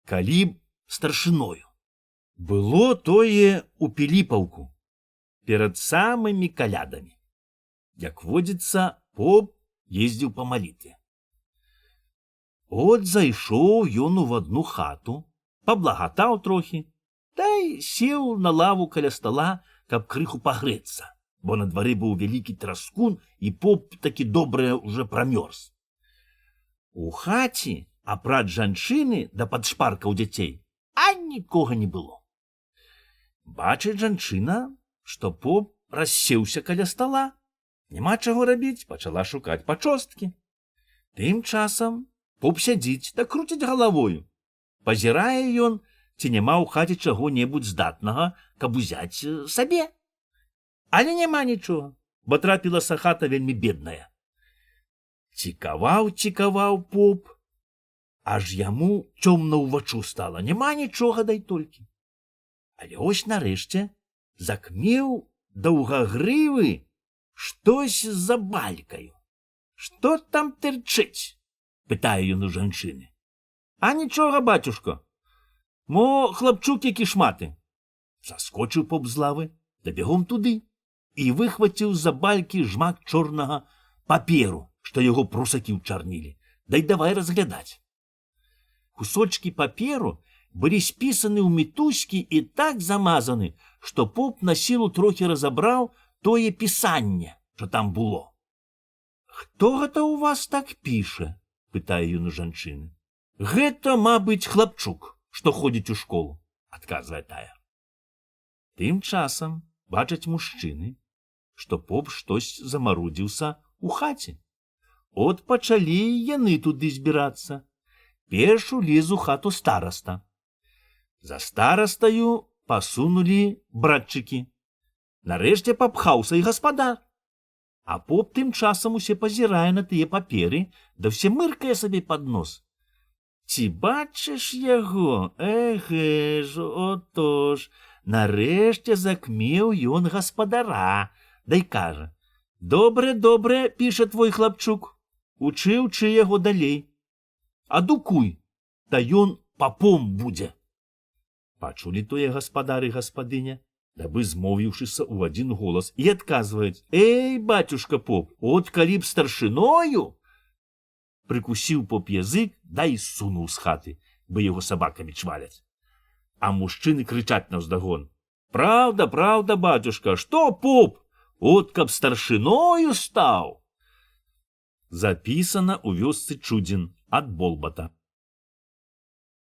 калі б старшыною. Было тое у Піліпаўку, перад самымі калядамі. Як водзіцца, поп ездзіў па малітве. От зайшоў ён у адну хату, паблагатаў трохі, та й сеў на лаву каля стала, каб крыху пагрэцца, бо на двары быў вялікі траскун, і поп такі добрае уже прамёрз. У хаце, апраць жанчыны да падшпаркаў дзяцей, а нікога не было. Бачыць жанчына, што поп рассеўся каля стала. Няма чаго рабіць, пачала шукаць пачосткі. Тым часам поп сядзіць да круціць галавою. Пазірае ён, ці няма ў хаце чаго-небудзь здатнага, каб узяць сабе. Але няма нічога, бо трапілася хата вельмі бедная. Цікаваў поп, аж яму цёмна ўваччу стала, няма нічога, дай толькі. Але ось нарэшце закмеў даўгагрывы штось за балькаю. Што там тырчыць? Пытае ён у жанчыны. А нічога, бацюшка, мо хлапчук які шматы. Заскочыў поп з лавы, да бегом туды, і выхваціў з-за балькі жмак чорнага паперу, што яго прусакі ўчарнілі, дай давай разглядаць. Кусочкі паперу былі спісаны ў мітуські і так замазаны, што поп на сілу трохі разабраў тое пісанне, што там было. Хто гэта ў вас так піша? Пытае ён у жанчыны. Гэта, мабыць, хлапчук, што ходзіць у школу, адказвае тая. Тым часам бачаць мужчыны, што поп штось замарудзіўся у хаце. От пачалі яны туды збірацца. Перш улез у хату стараста. За старастаю пасунулі братчыкі. Нарэшце папхаўся і гаспадар. А поп тым часам усе пазірае на тыя паперы, да все мыркае сабе пад нос. Ці бачыш яго? Эгэ ж, отож, нарэшце закмеў ён гаспадара, дай кажа: добре, піша твой хлапчук, учы яго далей. Адукуй, та ён папом будзе. Пачулі тое гаспадар і гаспадыня, дабы змовіўшыся ў адзін голас, і адказваюць: эй, бацюшка поп, от калі б старшыною. Прыкусіў поп язык, да і сунуў з хаты, бы яго сабакамі чваляць. А мужчыны крычаць наўздагон: правда, бацюшка, што поп, от каб старшыною стаў. Запісана ў вёсцы Чудзін ад Болбата.